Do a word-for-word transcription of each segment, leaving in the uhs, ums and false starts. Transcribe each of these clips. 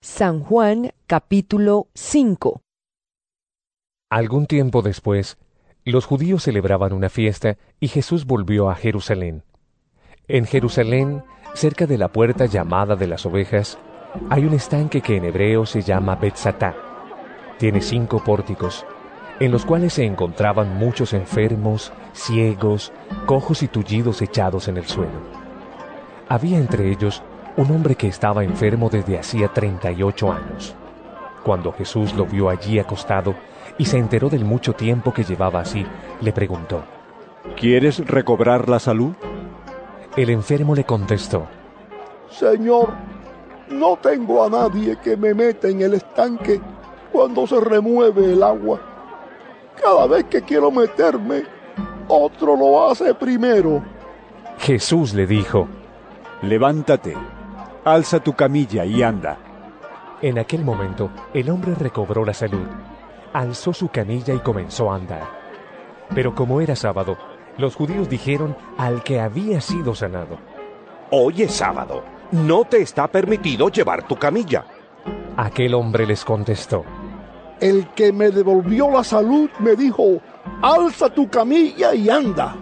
San Juan capítulo cinco. Algún tiempo después, los judíos celebraban una fiesta y Jesús volvió a Jerusalén. En Jerusalén, cerca de la puerta llamada de las ovejas, hay un estanque que en hebreo se llama Betzatá. Tiene cinco pórticos, en los cuales se encontraban muchos enfermos, ciegos, cojos y tullidos echados en el suelo. Había entre ellos un hombre que estaba enfermo desde hacía treinta y ocho años. Cuando Jesús lo vio allí acostado y se enteró del mucho tiempo que llevaba así, le preguntó: ¿Quieres recobrar la salud? El enfermo le contestó: Señor, no tengo a nadie que me meta en el estanque cuando se remueve el agua. Cada vez que quiero meterme, otro lo hace primero. Jesús le dijo: Levántate, alza tu camilla y anda. En aquel momento, el hombre recobró la salud, alzó su camilla y comenzó a andar. Pero como era sábado, los judíos dijeron al que había sido sanado: Hoy es sábado, no te está permitido llevar tu camilla. Aquel hombre les contestó: El que me devolvió la salud me dijo: alza tu camilla y anda.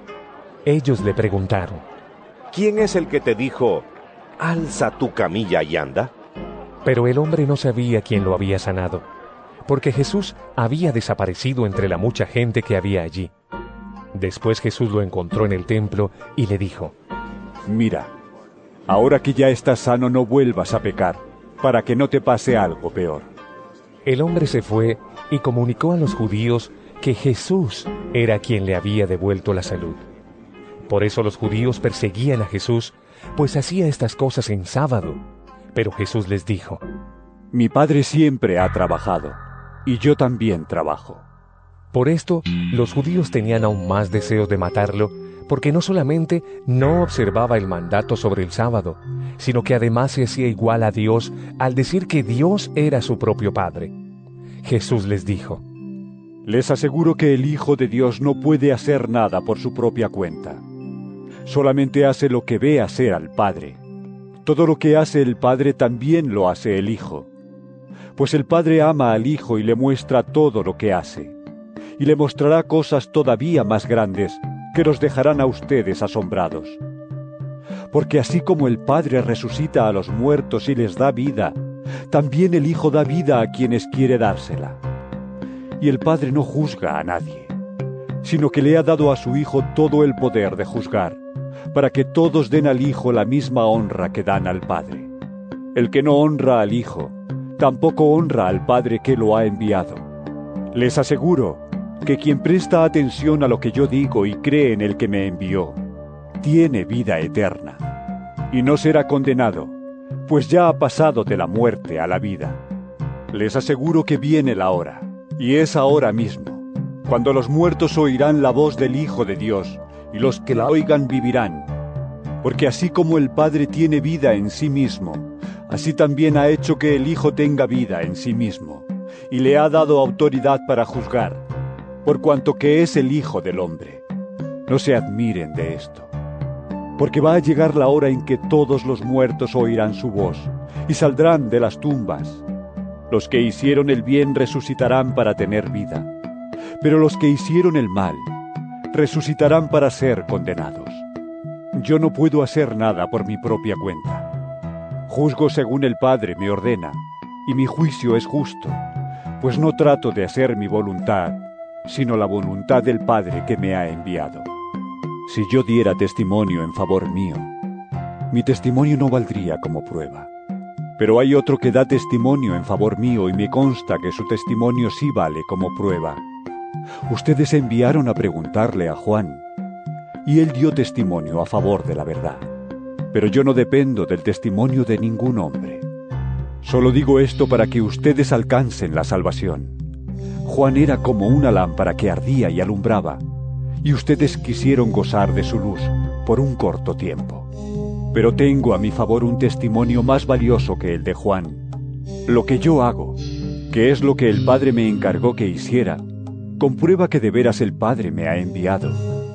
Ellos le preguntaron: ¿Quién es el que te dijo, alza tu camilla y anda? Pero el hombre no sabía quién lo había sanado, porque Jesús había desaparecido entre la mucha gente que había allí. Después Jesús lo encontró en el templo y le dijo: Mira, ahora que ya estás sano, no vuelvas a pecar, para que no te pase algo peor. El hombre se fue y comunicó a los judíos que Jesús era quien le había devuelto la salud. Por eso los judíos perseguían a Jesús, pues hacía estas cosas en sábado. Pero Jesús les dijo: Mi Padre siempre ha trabajado, y yo también trabajo. Por esto, los judíos tenían aún más deseos de matarlo, porque no solamente no observaba el mandato sobre el sábado, sino que además se hacía igual a Dios al decir que Dios era su propio Padre. Jesús les dijo: Les aseguro que el Hijo de Dios no puede hacer nada por su propia cuenta. Solamente hace lo que ve hacer al Padre. Todo lo que hace el Padre también lo hace el Hijo. Pues el Padre ama al Hijo y le muestra todo lo que hace. Y le mostrará cosas todavía más grandes que los dejarán a ustedes asombrados. Porque así como el Padre resucita a los muertos y les da vida, también el Hijo da vida a quienes quiere dársela. Y el Padre no juzga a nadie, sino que le ha dado a su Hijo todo el poder de juzgar, para que todos den al Hijo la misma honra que dan al Padre. El que no honra al Hijo, tampoco honra al Padre que lo ha enviado. Les aseguro que quien presta atención a lo que yo digo y cree en el que me envió, tiene vida eterna, y no será condenado, pues ya ha pasado de la muerte a la vida. Les aseguro que viene la hora, y es ahora mismo, cuando los muertos oirán la voz del Hijo de Dios, y los que la oigan vivirán. Porque así como el Padre tiene vida en sí mismo, así también ha hecho que el Hijo tenga vida en sí mismo, y le ha dado autoridad para juzgar, por cuanto que es el Hijo del Hombre. No se admiren de esto, porque va a llegar la hora en que todos los muertos oirán su voz, y saldrán de las tumbas. Los que hicieron el bien resucitarán para tener vida, pero los que hicieron el mal resucitarán para ser condenados. Yo no puedo hacer nada por mi propia cuenta. Juzgo según el Padre me ordena, y mi juicio es justo, pues no trato de hacer mi voluntad, sino la voluntad del Padre que me ha enviado. Si yo diera testimonio en favor mío, mi testimonio no valdría como prueba. Pero hay otro que da testimonio en favor mío y me consta que su testimonio sí vale como prueba. Ustedes enviaron a preguntarle a Juan, y él dio testimonio a favor de la verdad. Pero yo no dependo del testimonio de ningún hombre. Solo digo esto para que ustedes alcancen la salvación. Juan era como una lámpara que ardía y alumbraba, y ustedes quisieron gozar de su luz por un corto tiempo. Pero tengo a mi favor un testimonio más valioso que el de Juan. Lo que yo hago, que es lo que el Padre me encargó que hiciera, comprueba que de veras el Padre me ha enviado.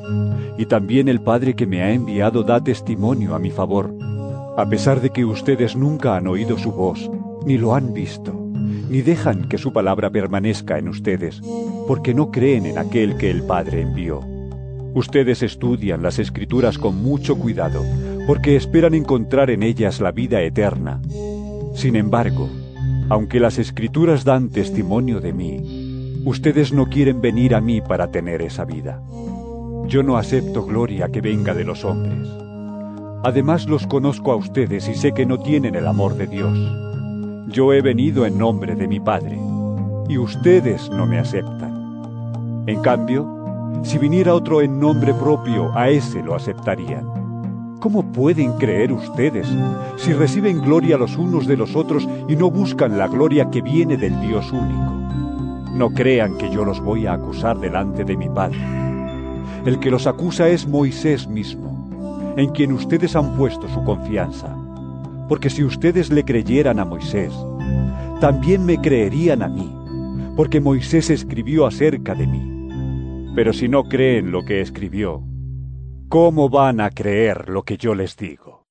Y también el Padre que me ha enviado da testimonio a mi favor, a pesar de que ustedes nunca han oído su voz, ni lo han visto, ni dejan que su palabra permanezca en ustedes, porque no creen en aquel que el Padre envió. Ustedes estudian las Escrituras con mucho cuidado, porque esperan encontrar en ellas la vida eterna. Sin embargo, aunque las Escrituras dan testimonio de mí, ustedes no quieren venir a mí para tener esa vida. Yo no acepto gloria que venga de los hombres. Además los conozco a ustedes y sé que no tienen el amor de Dios. Yo he venido en nombre de mi Padre, y ustedes no me aceptan. En cambio, si viniera otro en nombre propio, a ese lo aceptarían. ¿Cómo pueden creer ustedes si reciben gloria los unos de los otros y no buscan la gloria que viene del Dios único? No crean que yo los voy a acusar delante de mi Padre. El que los acusa es Moisés mismo, en quien ustedes han puesto su confianza. Porque si ustedes le creyeran a Moisés, también me creerían a mí, porque Moisés escribió acerca de mí. Pero si no creen lo que escribió, ¿cómo van a creer lo que yo les digo?